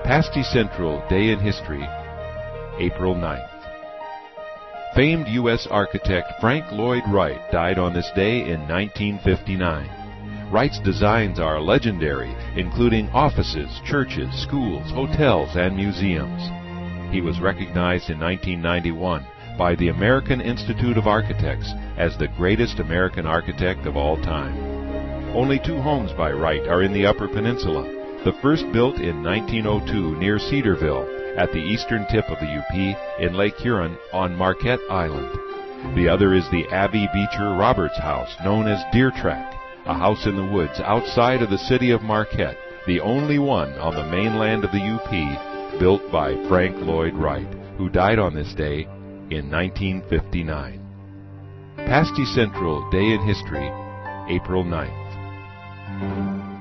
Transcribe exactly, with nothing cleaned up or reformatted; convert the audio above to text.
Pasty Central Day in History, April ninth. Famed U S architect Frank Lloyd Wright died on this day in nineteen fifty-nine. Wright's designs are legendary, including offices, churches, schools, hotels, and museums. He was recognized in nineteen ninety-one by the American Institute of Architects as the greatest American architect of all time. Only two homes by Wright are in the Upper Peninsula. The first built in nineteen oh two near Cedarville, at the eastern tip of the U P in Lake Huron on Marquette Island. The other is the Abbey Beecher Roberts House, known as Deer Track, a house in the woods outside of the city of Marquette, the only one on the mainland of the U P built by Frank Lloyd Wright, who died on this day in nineteen fifty-nine. Pasty Central Day in History, April ninth.